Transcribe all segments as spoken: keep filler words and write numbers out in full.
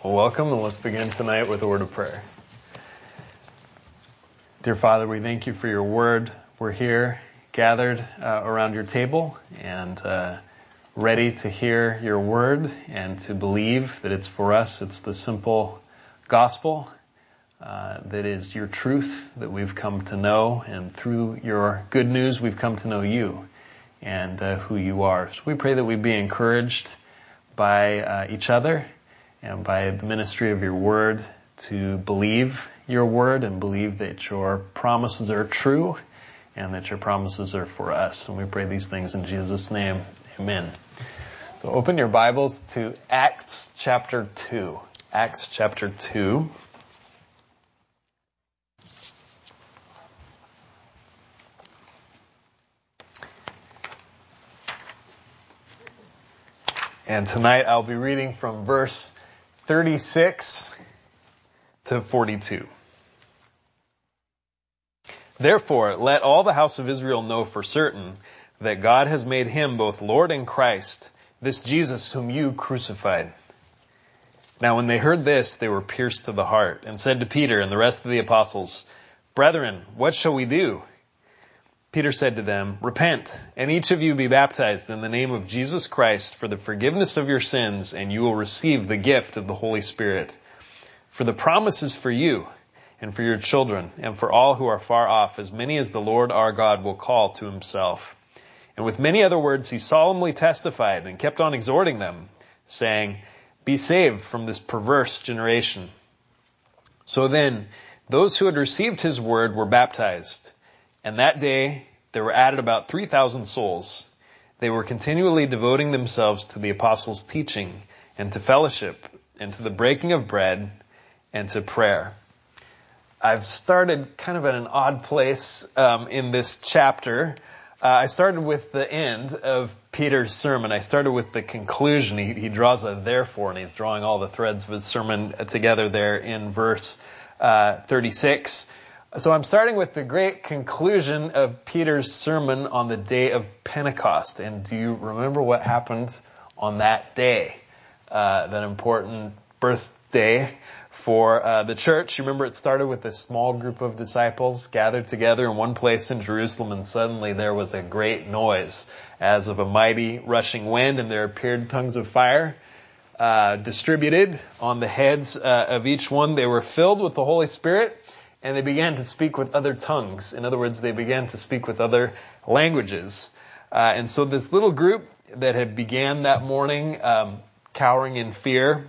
Well, welcome, and let's begin tonight with a word of prayer. Dear Father, we thank you for your word. We're here gathered uh, around your table and uh, ready to hear your word and to believe that it's for us. It's the simple gospel uh, that is your truth that we've come to know, and through your good news we've come to know you and uh, who you are. So we pray that we be encouraged by uh, each other and by the ministry of your word to believe your word and believe that your promises are true and that your promises are for us. And we pray these things in Jesus' name. Amen. So open your Bibles to Acts chapter two. Acts chapter two. And tonight I'll be reading from verse thirty-six to forty-two. Therefore, let all the house of Israel know for certain that God has made him both Lord and Christ, this Jesus whom you crucified. Now when they heard this, they were pierced to the heart, and said to Peter and the rest of the apostles, Brethren, what shall we do? Peter said to them, Repent, and each of you be baptized in the name of Jesus Christ for the forgiveness of your sins, and you will receive the gift of the Holy Spirit. For the promise is for you, and for your children, and for all who are far off, as many as the Lord our God will call to himself. And with many other words he solemnly testified, and kept on exhorting them, saying, Be saved from this perverse generation. So then, those who had received his word were baptized. And that day there were added about three thousand souls. They were continually devoting themselves to the apostles' teaching, and to fellowship, and to the breaking of bread, and to prayer. I've started kind of at an odd place um, in this chapter. Uh, I started with the end of Peter's sermon. I started with the conclusion. He, he draws a therefore, and he's drawing all the threads of his sermon together there in verse uh, thirty-six. So I'm starting with the great conclusion of Peter's sermon on the day of Pentecost. And do you remember what happened on that day? Uh, that important birthday for uh, the church. You remember it started with a small group of disciples gathered together in one place in Jerusalem, and suddenly there was a great noise as of a mighty rushing wind, and there appeared tongues of fire uh, distributed on the heads uh, of each one. They were filled with the Holy Spirit, and they began to speak with other tongues. In other words, they began to speak with other languages. Uh, and so this little group that had began that morning, um, cowering in fear,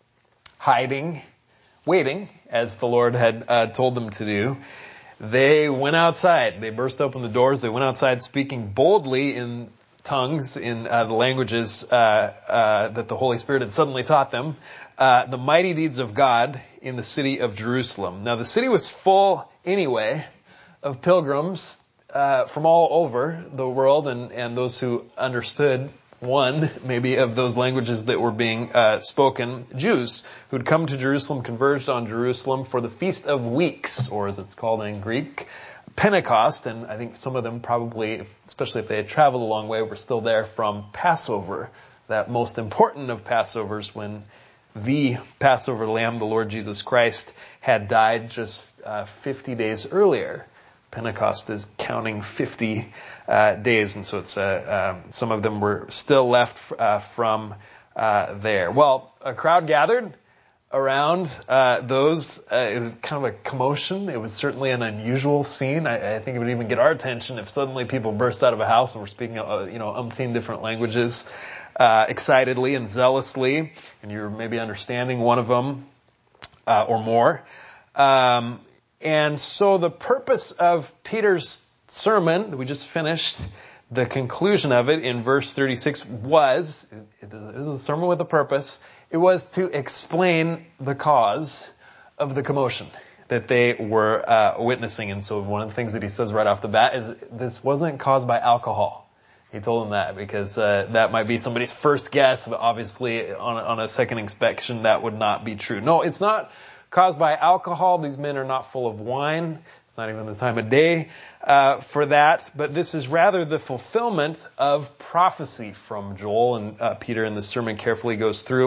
hiding, waiting, as the Lord had uh, told them to do, they went outside. They burst open the doors. They went outside speaking boldly in tongues, in uh, the languages uh, uh, that the Holy Spirit had suddenly taught them, uh, the mighty deeds of God in the city of Jerusalem. Now the city was full anyway of pilgrims uh, from all over the world, and, and those who understood one, maybe, of those languages that were being uh, spoken, Jews who'd come to Jerusalem, converged on Jerusalem for the Feast of Weeks, or as it's called in Greek, Pentecost. And I think some of them probably, especially if they had traveled a long way, were still there from Passover, that most important of Passovers, when the Passover lamb, the Lord Jesus Christ, had died just uh, fifty days earlier. Pentecost is counting fifty uh, days, and so it's uh, uh, some of them were still left uh, from uh, there. Well, a crowd gathered around uh, those. Uh, it was kind of a commotion. It was certainly an unusual scene. I, I think it would even get our attention if suddenly people burst out of a house and were speaking, uh, you know, umpteen different languages uh, excitedly and zealously, and you're maybe understanding one of them uh, or more. Um, And so the purpose of Peter's sermon that we just finished, the conclusion of it in verse thirty-six was, it is a sermon with a purpose, it was to explain the cause of the commotion that they were uh, witnessing. And so one of the things that he says right off the bat is this wasn't caused by alcohol. He told them that because uh, that might be somebody's first guess, but obviously on a, on a second inspection that would not be true. No, it's not caused by alcohol. These men are not full of wine. It's not even the time of day uh, for that. But this is rather the fulfillment of prophecy from Joel. And uh, Peter in the sermon carefully goes through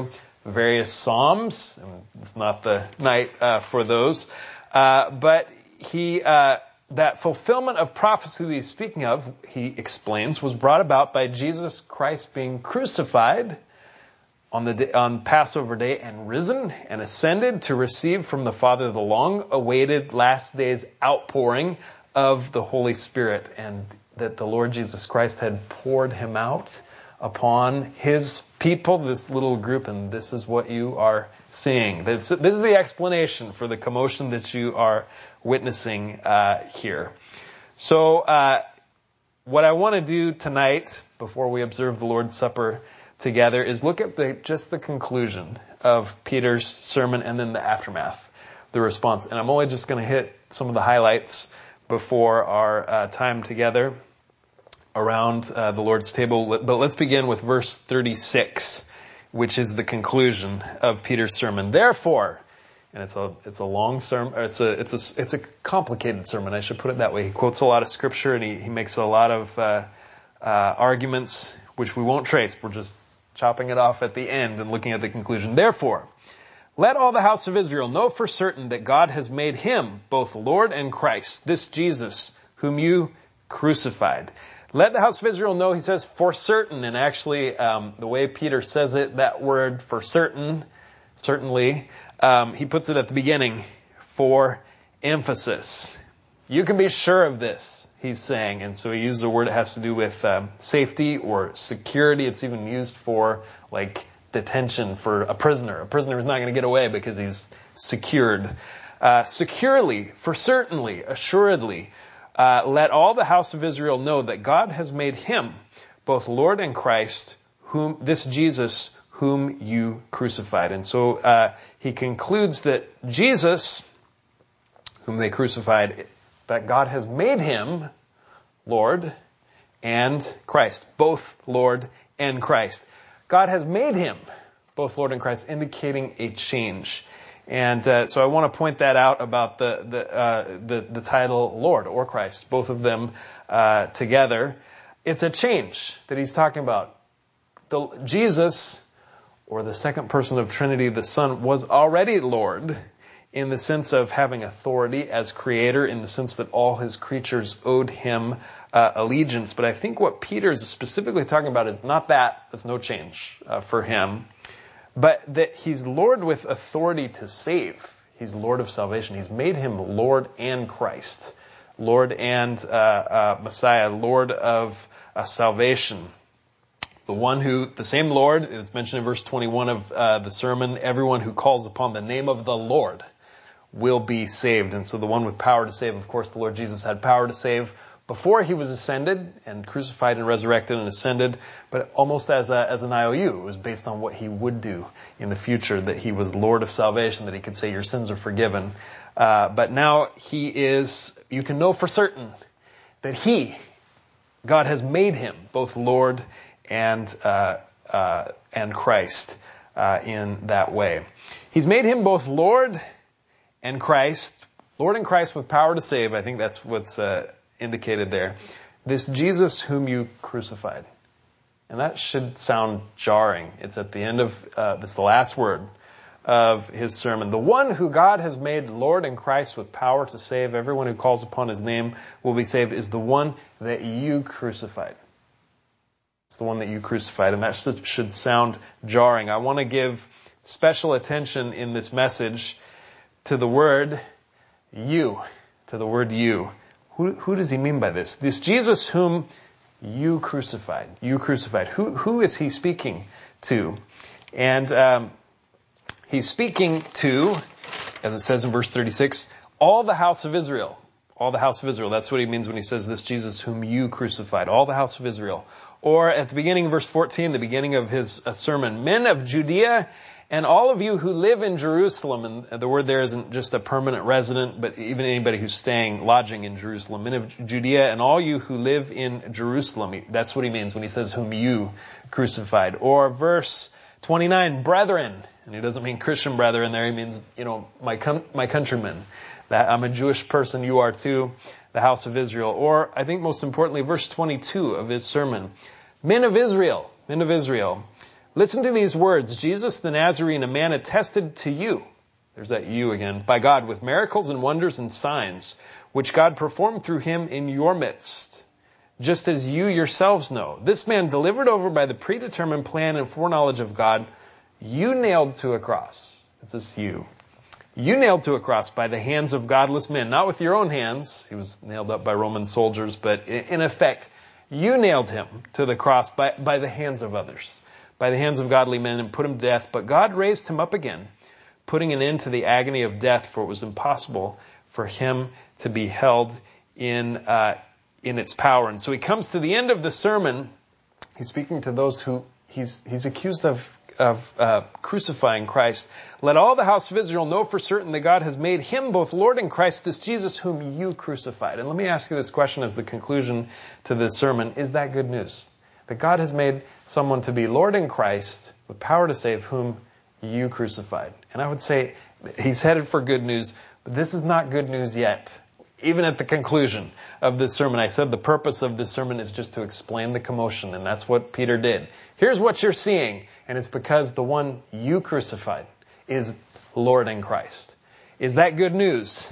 various psalms. It's not the night uh, for those. Uh, but he, uh, that fulfillment of prophecy that he's speaking of, he explains, was brought about by Jesus Christ being crucified on the day, on Passover day and risen and ascended to receive from the Father the long-awaited last day's outpouring of the Holy Spirit, and that the Lord Jesus Christ had poured him out upon his people, this little group, and this is what you are seeing. This, this is the explanation for the commotion that you are witnessing uh, here. So uh, what I want to do tonight, before we observe the Lord's Supper together, is look at the just the conclusion of Peter's sermon and then the aftermath, the response. And I'm only just going to hit some of the highlights before our uh, time together around uh, the Lord's table. But let's begin with verse thirty-six, which is the conclusion of Peter's sermon. Therefore, and it's a it's a long sermon, or it's a it's a it's a complicated sermon, I should put it that way. He quotes a lot of scripture and he, he makes a lot of uh, uh, arguments which we won't trace. We're just chopping it off at the end and looking at the conclusion. Therefore, let all the house of Israel know for certain that God has made him both Lord and Christ, this Jesus whom you crucified. Let the house of Israel know, he says, for certain. And actually, um, the way Peter says it, that word for certain, certainly, um, he puts it at the beginning for emphasis. You can be sure of this, he's saying. And so he uses a word that has to do with um, safety or security. It's even used for, like, detention for a prisoner. A prisoner is not going to get away because he's secured. Uh, securely, for certainly, assuredly. Uh, let all the house of Israel know that God has made him both Lord and Christ, whom this Jesus whom you crucified. And so uh, he concludes that Jesus, whom they crucified, that God has made him Lord and Christ, both Lord and Christ. God has made him both Lord and Christ, indicating a change. And uh, so I want to point that out about the the, uh, the the title Lord or Christ, both of them uh, together. It's a change that he's talking about. The, Jesus, or the second person of Trinity, the Son, was already Lord in the sense of having authority as creator, in the sense that all his creatures owed him uh, allegiance. But I think what Peter is specifically talking about is not that. That's no change uh, for him. But that he's Lord with authority to save. He's Lord of salvation. He's made him Lord and Christ. Lord and uh, uh, Messiah. Lord of uh, salvation. The one who, the same Lord, it's mentioned in verse twenty-one of uh, the sermon, everyone who calls upon the name of the Lord will be saved. And so the one with power to save, of course, the Lord Jesus had power to save before he was ascended and crucified and resurrected and ascended, but almost as a, as an I O U. It was based on what he would do in the future, that he was Lord of salvation, that he could say your sins are forgiven. Uh, but now he is, you can know for certain that he, God has made him both Lord and, uh, uh, and Christ, uh, in that way. He's made him both Lord and Christ, Lord and Christ with power to save. I think that's what's, uh, indicated there. This Jesus whom you crucified. And that should sound jarring. It's at the end of, uh, this is the last word of his sermon. The one who God has made Lord and Christ with power to save, everyone who calls upon his name will be saved, is the one that you crucified. It's the one that you crucified. And that should, should sound jarring. I want to give special attention in this message to the word you, to the word you. Who, who does he mean by this? This Jesus whom you crucified. You crucified. Who, who is he speaking to? And um, he's speaking to, as it says in verse thirty-six, all the house of Israel. All the house of Israel. That's what he means when he says this Jesus whom you crucified. All the house of Israel. Or at the beginning of verse fourteen, the beginning of his uh, sermon, men of Judea and all of you who live in Jerusalem, and the word there isn't just a permanent resident, but even anybody who's staying, lodging in Jerusalem, men of Judea and all you who live in Jerusalem. That's what he means when he says whom you crucified. Or verse twenty-nine, brethren. And he doesn't mean Christian brethren there. He means, you know, my com- my countrymen. That I'm a Jewish person, you are too, the house of Israel. Or I think most importantly, verse twenty-two of his sermon, men of Israel, men of Israel. Listen to these words. Jesus the Nazarene, a man attested to you, there's that you again, by God with miracles and wonders and signs, which God performed through him in your midst, just as you yourselves know. This man delivered over by the predetermined plan and foreknowledge of God, you nailed to a cross. It's this you. You nailed to a cross by the hands of godless men, not with your own hands. He was nailed up by Roman soldiers, but in effect, you nailed him to the cross by, by the hands of others, by the hands of godly men, and put him to death. But God raised him up again, putting an end to the agony of death, for it was impossible for him to be held in uh, in its power. And so he comes to the end of the sermon. He's speaking to those who he's he's accused of of uh, crucifying Christ. Let all the house of Israel know for certain that God has made him both Lord and Christ, this Jesus whom you crucified. And let me ask you this question as the conclusion to this sermon. Is that good news? That God has made someone to be Lord in Christ with power to save whom you crucified. And I would say he's headed for good news, but this is not good news yet. Even at the conclusion of this sermon, I said the purpose of this sermon is just to explain the commotion, and that's what Peter did. Here's what you're seeing, and it's because the one you crucified is Lord in Christ. Is that good news?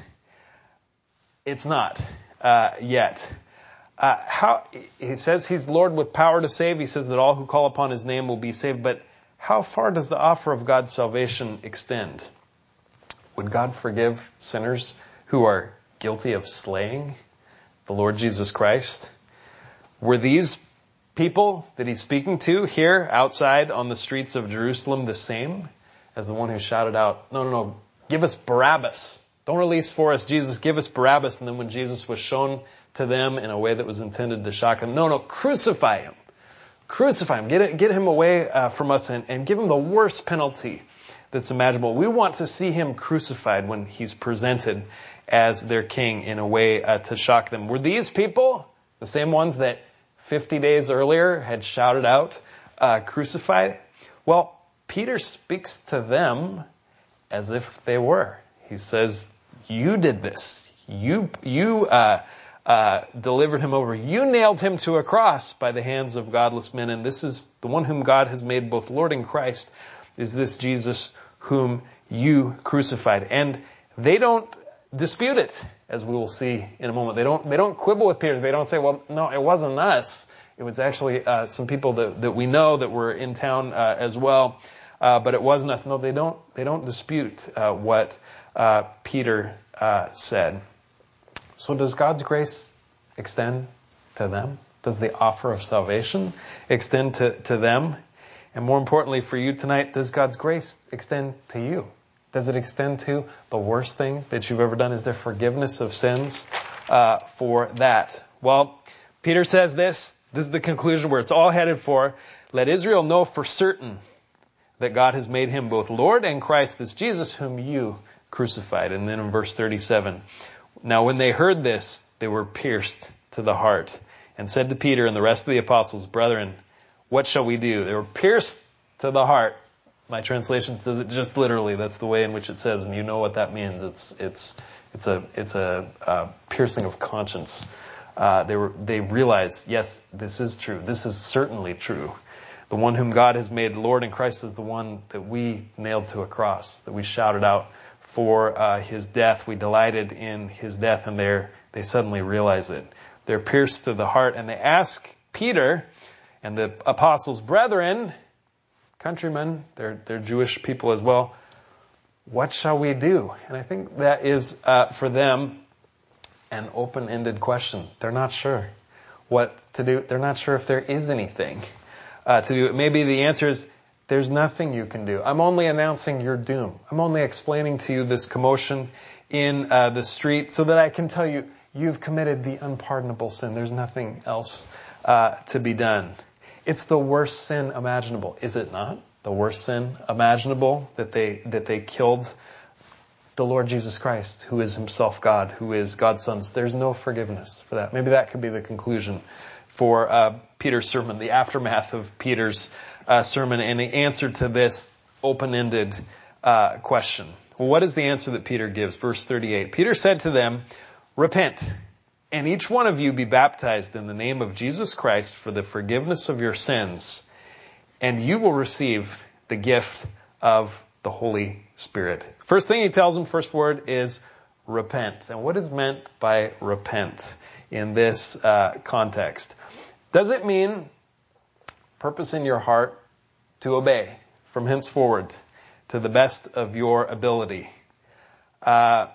It's not uh, yet. Uh, how he says he's Lord with power to save. He says that all who call upon his name will be saved. But how far does the offer of God's salvation extend? Would God forgive sinners who are guilty of slaying the Lord Jesus Christ? Were these people that he's speaking to here outside on the streets of Jerusalem the same as the one who shouted out, no, no, no, give us Barabbas. Don't release for us Jesus, give us Barabbas. And then when Jesus was shown to them in a way that was intended to shock them, no, no, crucify him. Crucify him. Get it, get him away uh, from us and, and give him the worst penalty that's imaginable. We want to see him crucified when he's presented as their king in a way uh, to shock them. Were these people the same ones that fifty days earlier had shouted out, uh, crucify? Well, Peter speaks to them as if they were. He says, you did this. You, you, uh, uh, delivered him over. You nailed him to a cross by the hands of godless men. And this is the one whom God has made both Lord and Christ, is this Jesus whom you crucified. And they don't dispute it, as we will see in a moment. They don't, they don't quibble with Peter. They don't say, well, no, it wasn't us. It was actually, uh, some people that, that we know that were in town, uh, as well. Uh, but it wasn't us. No, they don't, they don't dispute, uh, what, uh, Peter, uh, said. So does God's grace extend to them? Does the offer of salvation extend to, to them? And more importantly for you tonight, does God's grace extend to you? Does it extend to the worst thing that you've ever done? Is there forgiveness of sins uh, for that? Well, Peter says this. This is the conclusion where it's all headed for. Let Israel know for certain that God has made him both Lord and Christ, this Jesus whom you crucified. And then in verse thirty-seven, now when they heard this, they were pierced to the heart and said to Peter and the rest of the apostles, brethren, what shall we do? They were pierced to the heart. My translation says it just literally. That's the way in which it says, and you know what that means. It's it's it's a it's a, a piercing of conscience. Uh, they were they realized, yes, this is true. This is certainly true. The one whom God has made Lord in Christ is the one that we nailed to a cross, that we shouted out for uh, his death. We delighted in his death, and they they suddenly realize it. They're pierced to the heart, and they ask Peter and the apostles, brethren, countrymen, they're, they're Jewish people as well, what shall we do? And I think that is, uh, for them, an open-ended question. They're not sure what to do. They're not sure if there is anything uh, to do. Maybe the answer is, there's nothing you can do. I'm only announcing your doom. I'm only explaining to you this commotion in uh, the street so that I can tell you, you've committed the unpardonable sin. There's nothing else uh, to be done. It's the worst sin imaginable, is it not? The worst sin imaginable, that they that they killed the Lord Jesus Christ, who is himself God, who is God's Son. There's no forgiveness for that. Maybe that could be the conclusion for uh, Peter's sermon, the aftermath of Peter's uh, sermon, and the answer to this open-ended uh, question. Well, what is the answer that Peter gives? Verse thirty-eight. Peter said to them, repent, and each one of you be baptized in the name of Jesus Christ for the forgiveness of your sins, and you will receive the gift of the Holy Spirit. First thing he tells them, first word is repent. And what is meant by repent in this uh, context? Does it mean purpose in your heart to obey from henceforward to the best of your ability? Uh,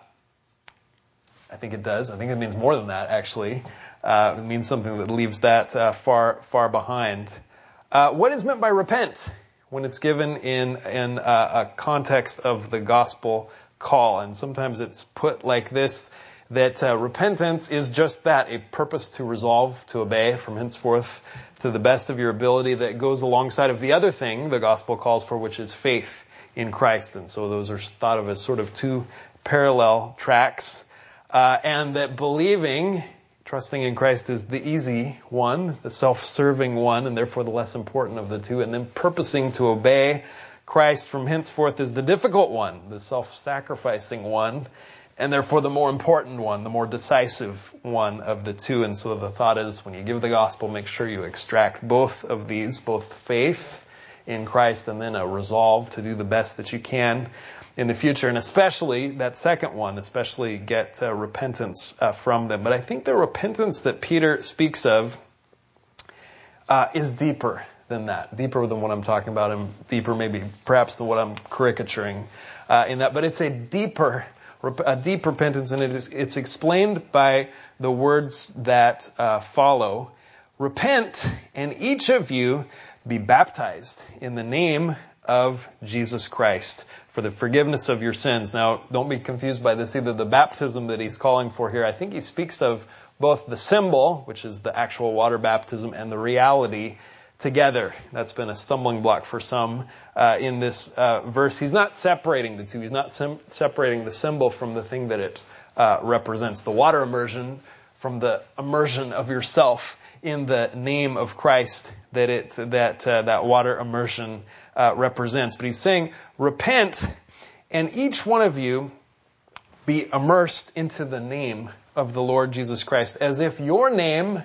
I think it does. I think it means more than that, actually. Uh, it means something that leaves that uh, far, far behind. Uh, what is meant by repent when it's given in, in uh, a context of the gospel call? And sometimes it's put like this, that uh, repentance is just that, a purpose to resolve, to obey from henceforth to the best of your ability, that goes alongside of the other thing the gospel calls for, which is faith in Christ. And so those are thought of as sort of two parallel tracks. Uh, and that believing, trusting in Christ is the easy one, the self-serving one, and therefore the less important of the two. And then purposing to obey Christ from henceforth is the difficult one, the self-sacrificing one, and therefore the more important one, the more decisive one of the two. And so the thought is, when you give the gospel, make sure you extract both of these, both faith in Christ and then a resolve to do the best that you can in the future. And especially that second one, especially get uh, repentance uh, from them. But I think the repentance that Peter speaks of uh, is deeper than that, deeper than what I'm talking about, and deeper maybe perhaps than what I'm caricaturing uh, in that. But it's a deeper, a deep repentance, and it is, it's explained by the words that uh, follow. Repent, and each of you be baptized in the name of Jesus Christ for the forgiveness of your sins. Now, don't be confused by this either. The baptism that he's calling for here, I think he speaks of both the symbol, which is the actual water baptism, and the reality together. That's been a stumbling block for some uh, in this uh, verse. He's not separating the two. He's not sim- separating the symbol from the thing that it uh, represents, the water immersion from the immersion of yourself in the name of Christ that it that uh, that water immersion uh, represents. But he's saying, repent, and each one of you be immersed into the name of the Lord Jesus Christ, as if your name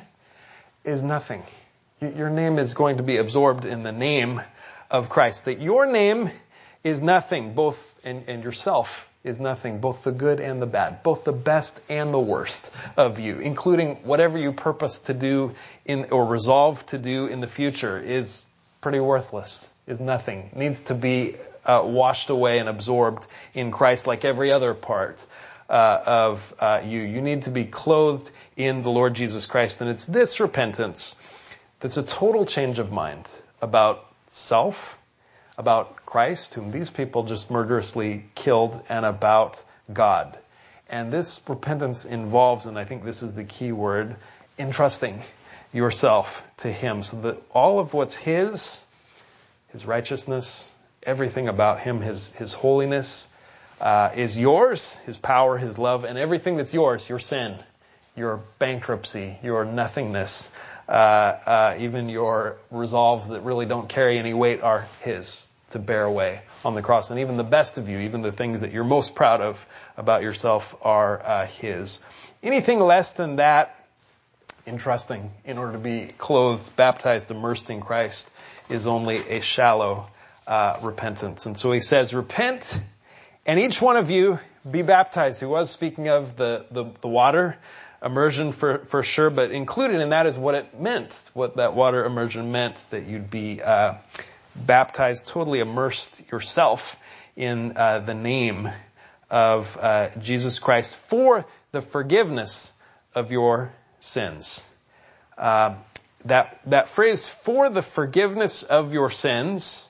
is nothing. Your name is going to be absorbed in the name of Christ. That your name is nothing, both, and, and yourself is nothing, both the good and the bad, both the best and the worst of you, including whatever you purpose to do in, or resolve to do in the future, is pretty worthless, is nothing. It needs to be uh, washed away and absorbed in Christ like every other part uh, of uh, you. You need to be clothed in the Lord Jesus Christ. And it's this repentance that's a total change of mind about self, about Christ, whom these people just murderously killed, and about God. And this repentance involves, and I think this is the key word, entrusting yourself to Him, so that all of what's His, His righteousness, everything about Him, His, His holiness, uh, is yours, His power, His love, and everything that's yours, your sin, your bankruptcy, your nothingness, uh, uh, even your resolves that really don't carry any weight are His to bear away on the cross. And even the best of you, even the things that you're most proud of about yourself, are uh, His. Anything less than that, entrusting in order to be clothed, baptized, immersed in Christ, is only a shallow uh, repentance. And so he says, repent, and each one of you be baptized. He was speaking of the, the, the water immersion for, for sure, but included in that is what it meant, what that water immersion meant, that you'd be uh, baptized, totally immersed yourself in uh, the name of uh, Jesus Christ for the forgiveness of your sins. Uh, that that phrase, for the forgiveness of your sins,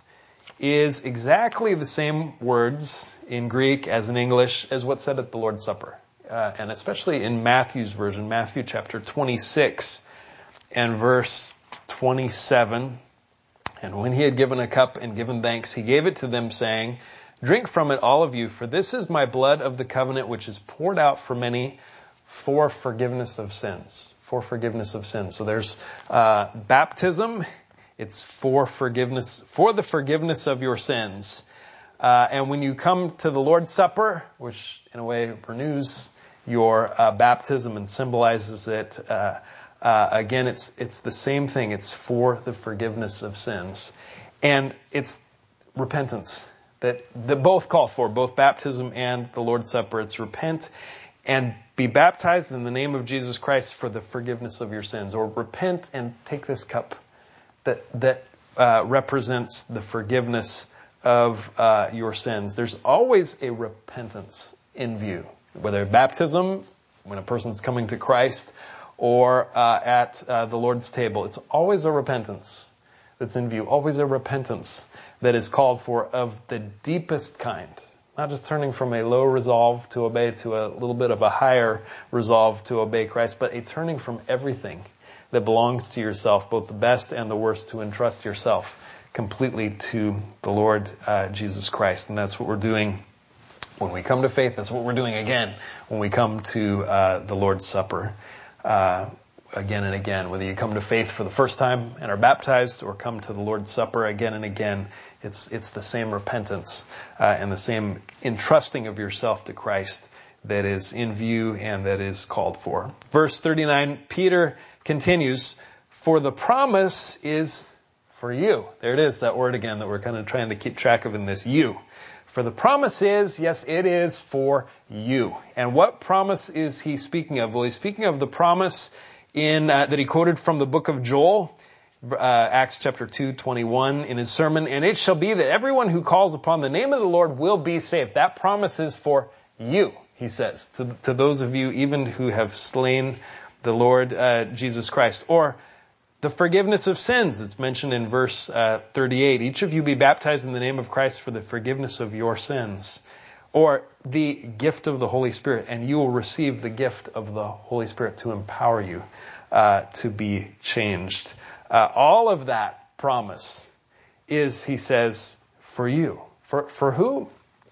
is exactly the same words in Greek as in English as what's said at the Lord's Supper. Uh, and especially in Matthew's version, Matthew chapter twenty-six and verse twenty-seven. And when he had given a cup and given thanks, he gave it to them, saying, drink from it, all of you, for this is my blood of the covenant, which is poured out for many for forgiveness of sins. For forgiveness of sins. So there's uh, baptism. It's for forgiveness, for the forgiveness of your sins. Uh, and when you come to the Lord's Supper, which in a way renews your uh, baptism and symbolizes it, uh, uh, again, it's it's the same thing. It's for the forgiveness of sins. And it's repentance that, that both call for, both baptism and the Lord's Supper. It's repent and be baptized in the name of Jesus Christ for the forgiveness of your sins. Or repent and take this cup that that uh, represents the forgiveness of uh, your sins. There's always a repentance in view, whether baptism, when a person's coming to Christ, or uh, at uh, the Lord's table. It's always a repentance that's in view, always a repentance that is called for of the deepest kind. Not just turning from a low resolve to obey to a little bit of a higher resolve to obey Christ, but a turning from everything that belongs to yourself, both the best and the worst, to entrust yourself completely to the Lord uh, Jesus Christ. And that's what we're doing when we come to faith. That's what we're doing again when we come to uh, the Lord's Supper. Uh, again and again, whether you come to faith for the first time and are baptized, or come to the Lord's Supper again and again, it's it's the same repentance uh, and the same entrusting of yourself to Christ that is in view and that is called for. Verse thirty-nine, Peter continues, for the promise is for you. There it is, that word again that we're kind of trying to keep track of in this, you. For the promise is, yes, it is for you. And what promise is he speaking of? Well, he's speaking of the promise in uh, that he quoted from the book of Joel, uh, Acts chapter two, twenty-one, in his sermon. And it shall be that everyone who calls upon the name of the Lord will be saved. That promise is for you, he says, to, to those of you even who have slain the Lord uh, Jesus Christ. Or the forgiveness of sins. It's mentioned in verse uh, thirty-eight. Each of you be baptized in the name of Christ for the forgiveness of your sins. Or the gift of the Holy Spirit. And you will receive the gift of the Holy Spirit to empower you uh, to be changed. Uh, all of that promise is, he says, for you. For, for who?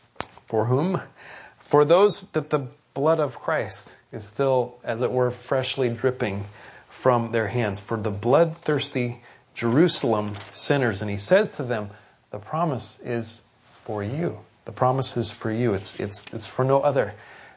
For whom? For those that the blood of Christ is still, as it were, freshly dripping from their hands. For the bloodthirsty Jerusalem sinners. And he says to them, the promise is for you. The promise is for you. It's it's it's for no other.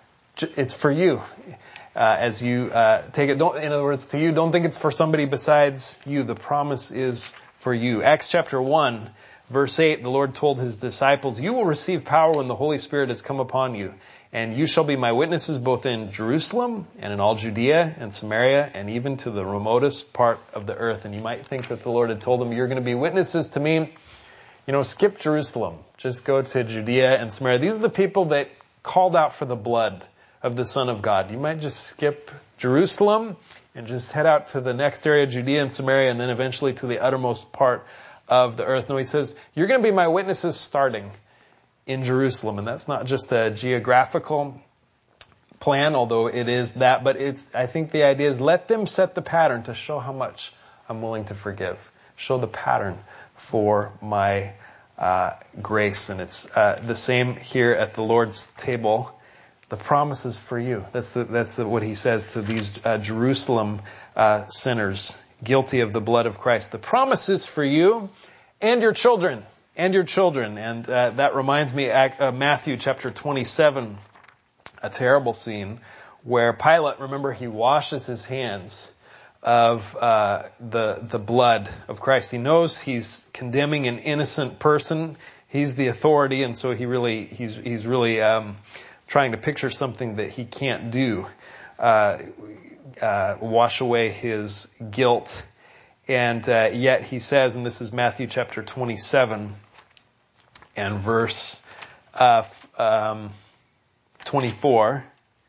It's for you. Uh, as you uh, take it, don't, in other words, to you, don't think it's for somebody besides you. The promise is for you. Acts chapter one, verse eight, the Lord told his disciples, you will receive power when the Holy Spirit has come upon you. And you shall be my witnesses both in Jerusalem and in all Judea and Samaria and even to the remotest part of the earth. And you might think that the Lord had told them, you're going to be witnesses to me. You know, skip Jerusalem. Just go to Judea and Samaria. These are the people that called out for the blood of the Son of God. You might just skip Jerusalem and just head out to the next area, Judea and Samaria, and then eventually to the uttermost part of the earth. No, he says, you're going to be my witnesses starting in Jerusalem. And that's not just a geographical plan, although it is that, but it's, I think the idea is let them set the pattern to show how much I'm willing to forgive. Show the pattern for my uh, grace. And it's uh, the same here at the Lord's table. The promise is for you. That's the, that's the, what he says to these uh, Jerusalem uh, sinners guilty of the blood of Christ. The promise is for you and your children. And your children. And uh, that reminds me of uh, Matthew chapter twenty-seven, a terrible scene where Pilate, remember, he washes his hands of uh, the the blood of Christ. He knows he's condemning an innocent person. He's the authority, and so he really he's he's really um, trying to picture something that he can't do, uh, uh, wash away his guilt. And uh, yet he says, and this is Matthew chapter twenty-seven and verse uh, um, twenty-four.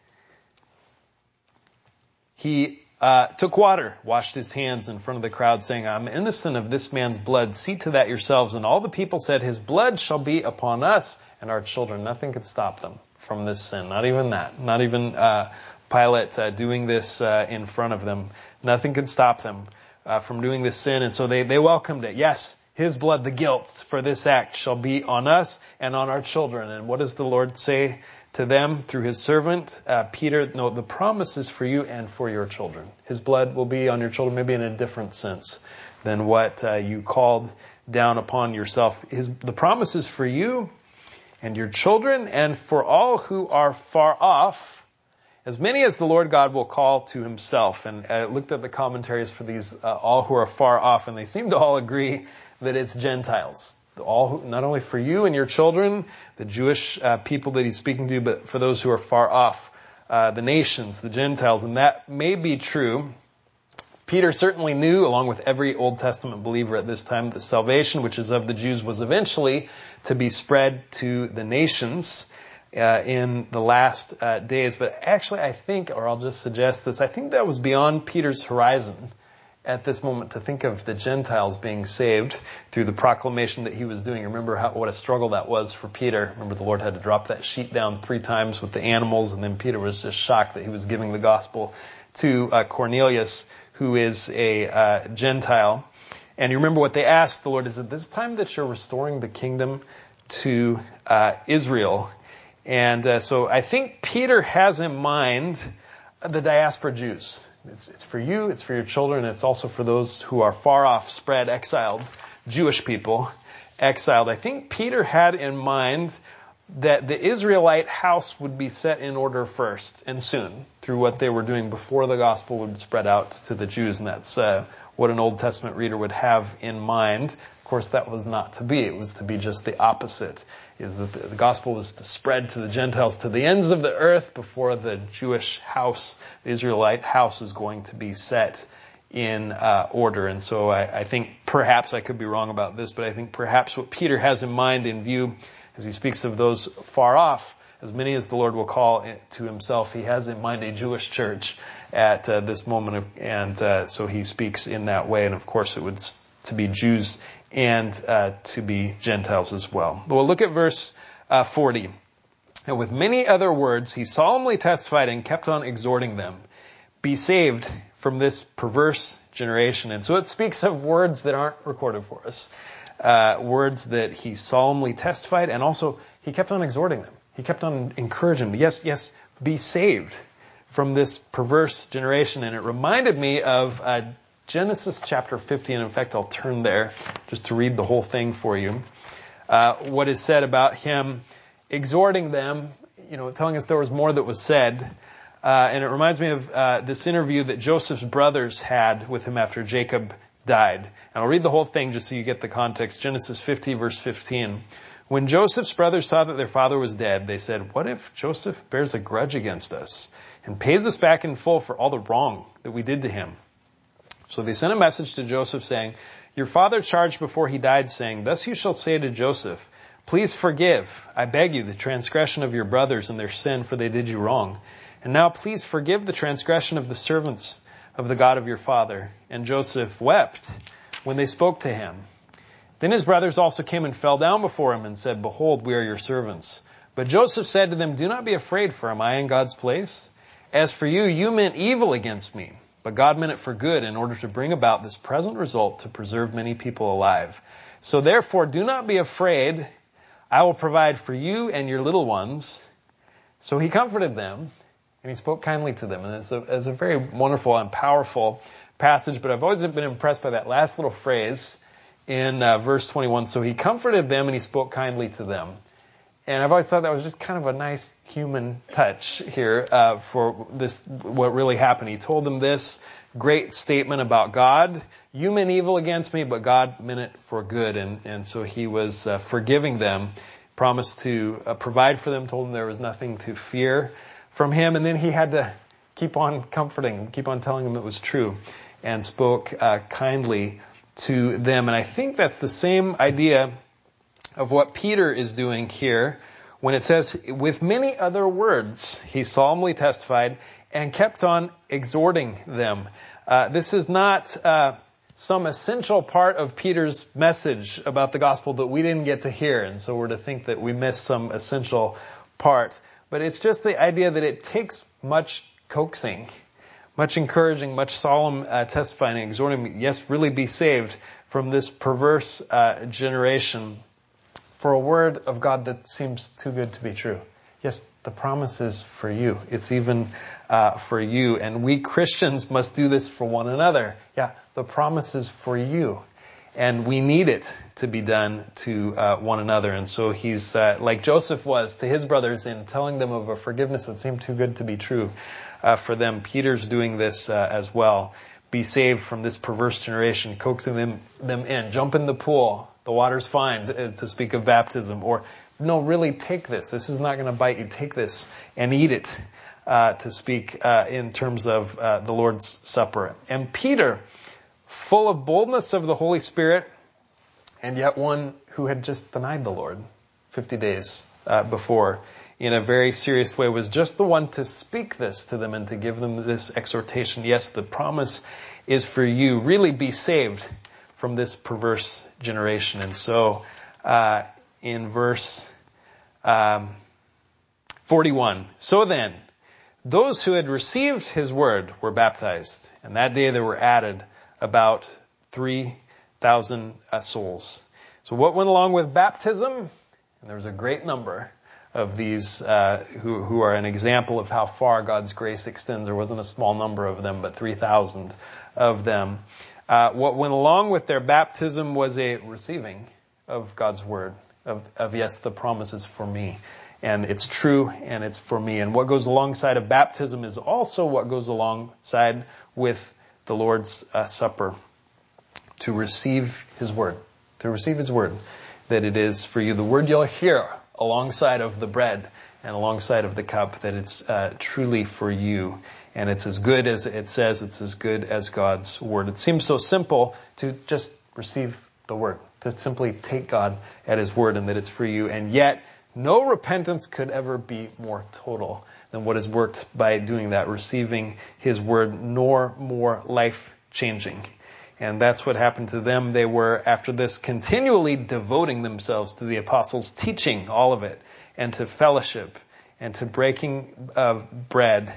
He uh, took water, washed his hands in front of the crowd, saying, I'm innocent of this man's blood. See to that yourselves. And all the people said, his blood shall be upon us and our children. Nothing could stop them from this sin. Not even that. Not even uh, Pilate uh, doing this uh, in front of them. Nothing could stop them uh, from doing this sin. And so they, they welcomed it. Yes, his blood, the guilt for this act shall be on us and on our children. And what does the Lord say to them through his servant, uh, Peter? No, the promise is for you and for your children. His blood will be on your children, maybe in a different sense than what uh, you called down upon yourself. His, the promise is for you and your children and for all who are far off, as many as the Lord God will call to himself. And I looked at the commentaries for these, uh, all who are far off, and they seem to all agree that it's Gentiles. All who, not only for you and your children, the Jewish uh, people that he's speaking to, but for those who are far off, uh, the nations, the Gentiles. And that may be true. Peter certainly knew, along with every Old Testament believer at this time, that salvation, which is of the Jews, was eventually to be spread to the nations uh, in the last uh, days. But actually, I think, or I'll just suggest this, I think that was beyond Peter's horizon at this moment to think of the Gentiles being saved through the proclamation that he was doing. Remember how, what a struggle that was for Peter. Remember the Lord had to drop that sheet down three times with the animals, and then Peter was just shocked that he was giving the gospel to uh, Cornelius, who is a uh, Gentile. And you remember what they asked the Lord, is it this time that you're restoring the kingdom to uh, Israel? And uh, so I think Peter has in mind the diaspora Jews. It's, it's for you, it's for your children, it's also for those who are far off, spread, exiled, Jewish people, exiled. I think Peter had in mind that the Israelite house would be set in order first and soon through what they were doing before the gospel would spread out to the Jews. And that's uh, what an Old Testament reader would have in mind. Of course, that was not to be. It was to be just the opposite, is that the gospel was to spread to the Gentiles, to the ends of the earth before the Jewish house, the Israelite house, is going to be set in uh, order. And so I, I think perhaps, I could be wrong about this, but I think perhaps what Peter has in mind in view as he speaks of those far off, as many as the Lord will call to himself, he has in mind a Jewish church at uh, this moment. Of, and uh, so he speaks in that way. And of course it would to be Jews and uh, to be Gentiles as well. But we'll look at verse uh, forty. And with many other words, he solemnly testified and kept on exhorting them, be saved from this perverse generation. And so it speaks of words that aren't recorded for us. Uh, words that he solemnly testified, and also he kept on exhorting them. He kept on encouraging them. Yes, yes, be saved from this perverse generation. And it reminded me of uh, Genesis chapter fifty, and in fact I'll turn there just to read the whole thing for you. Uh, what is said about him exhorting them, you know, telling us there was more that was said. Uh, and it reminds me of uh, this interview that Joseph's brothers had with him after Jacob died. And I'll read the whole thing just so you get the context. Genesis fifty, verse fifteen. When Joseph's brothers saw that their father was dead, they said, what if Joseph bears a grudge against us and pays us back in full for all the wrong that we did to him? So they sent a message to Joseph saying, your father charged before he died, saying, thus you shall say to Joseph, please forgive, I beg you, the transgression of your brothers and their sin, for they did you wrong. And now please forgive the transgression of the servants of the God of your father. And Joseph wept when they spoke to him. Then his brothers also came and fell down before him and said, behold, we are your servants. But Joseph said to them, do not be afraid, for am I in God's place? As for you, you meant evil against me, but God meant it for good in order to bring about this present result to preserve many people alive. So therefore, do not be afraid. I will provide for you and your little ones. So he comforted them and he spoke kindly to them. And it's a, it's a very wonderful and powerful passage, but I've always been impressed by that last little phrase in uh, verse twenty-one. So he comforted them and he spoke kindly to them. And I've always thought that was just kind of a nice human touch here uh, for this, what really happened. He told them this great statement about God. You meant evil against me, but God meant it for good. And, and so he was uh, forgiving them, promised to uh, provide for them, told them there was nothing to fear from him. And then he had to keep on comforting, keep on telling them it was true, and spoke uh, kindly to them. And I think that's the same idea of what Peter is doing here when it says, with many other words, he solemnly testified and kept on exhorting them. Uh, this is not uh, some essential part of Peter's message about the gospel that we didn't get to hear, and so we're to think that we missed some essential part. But it's just the idea that it takes much coaxing, much encouraging, much solemn uh, testifying and exhorting, yes, really be saved from this perverse uh, generation, for a word of God that seems too good to be true. Yes, the promise is for you. It's even uh, for you. And we Christians must do this for one another. Yeah, the promise is for you. And we need it to be done to uh, one another. And so he's uh, like Joseph was to his brothers in telling them of a forgiveness that seemed too good to be true uh, for them. Peter's doing this uh, as well. Be saved from this perverse generation, coaxing them, them in. Jump in the pool. The water's fine, to speak of baptism. Or, no, really take this. This is not going to bite you. Take this and eat it, uh, to speak uh, in terms of uh, the Lord's Supper. And Peter, full of boldness of the Holy Spirit, and yet one who had just denied the Lord fifty days uh, before in a very serious way, was just the one to speak this to them and to give them this exhortation. Yes, the promise is for you. Really be saved from this perverse generation. And so uh, in verse um, forty-one, so then, those who had received his word were baptized, and that day there were added about three thousand uh, souls. So what went along with baptism? And there was a great number of these uh, who, who are an example of how far God's grace extends. There wasn't a small number of them, but three thousand of them. Uh, what went along with their baptism was a receiving of God's word, of, of yes, the promise is for me. And it's true, and it's for me. And what goes alongside of baptism is also what goes alongside with the Lord's uh, Supper. To receive his word. To receive his word. That it is for you. The word you'll hear alongside of the bread and alongside of the cup. That it's uh, truly for you. And it's as good as it says. It's as good as God's word. It seems so simple to just receive the word. To simply take God at his word and that it's for you. And yet, no repentance could ever be more total than what is worked by doing that. Receiving his word, nor more life-changing. And that's what happened to them. They were, after this, continually devoting themselves to the apostles' teaching, all of it, and to fellowship, and to breaking of bread,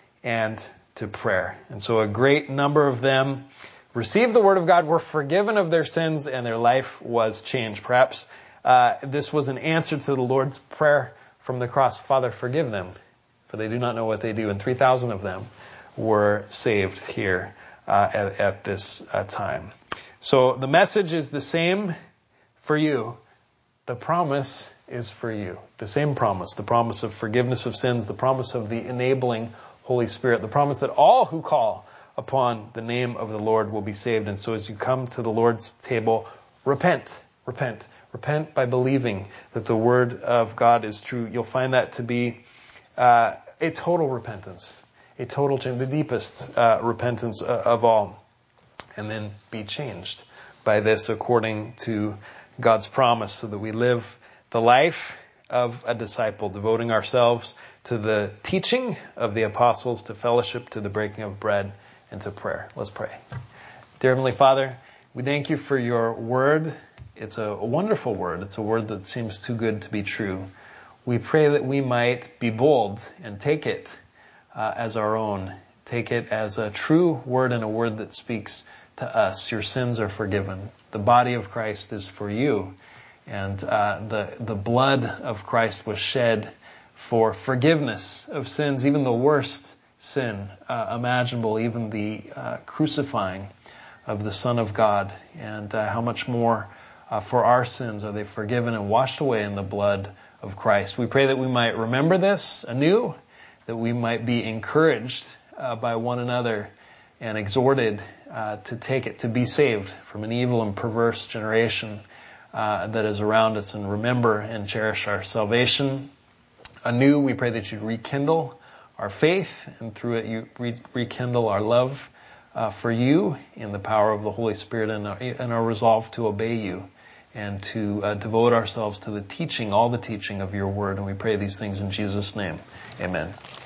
and to prayer. And so a great number of them received the word of God, were forgiven of their sins, and their life was changed. Perhaps uh, this was an answer to the Lord's prayer from the cross. Father, forgive them, for they do not know what they do. And three thousand of them were saved here. Uh, at, at this uh, time. So the message is the same for you. The promise is for you. The same promise. The promise of forgiveness of sins. The promise of the enabling Holy Spirit. The promise that all who call upon the name of the Lord will be saved. And so as you come to the Lord's table, repent. Repent. Repent by believing that the word of God is true. You'll find that to be uh, a total repentance. A total change, the deepest uh, repentance uh, of all. And then be changed by this according to God's promise, so that we live the life of a disciple, devoting ourselves to the teaching of the apostles, to fellowship, to the breaking of bread, and to prayer. Let's pray. Dear Heavenly Father, we thank you for your word. It's a wonderful word. It's a word that seems too good to be true. We pray that we might be bold and take it Uh, as our own. Take it as a true word and a word that speaks to us. Your sins are forgiven. The body of Christ is for you. And uh, the, the blood of Christ was shed for forgiveness of sins, even the worst sin uh, imaginable, even the uh, crucifying of the Son of God. And uh, how much more uh, for our sins are they forgiven and washed away in the blood of Christ. We pray that we might remember this anew, that we might be encouraged uh, by one another and exhorted uh, to take it, to be saved from an evil and perverse generation uh, that is around us, and remember and cherish our salvation anew. We pray that you rekindle our faith, and through it you re- rekindle our love uh, for you in the power of the Holy Spirit, and our, and our resolve to obey you and to uh, devote ourselves to the teaching, all the teaching of your word. And we pray these things in Jesus' name. Amen.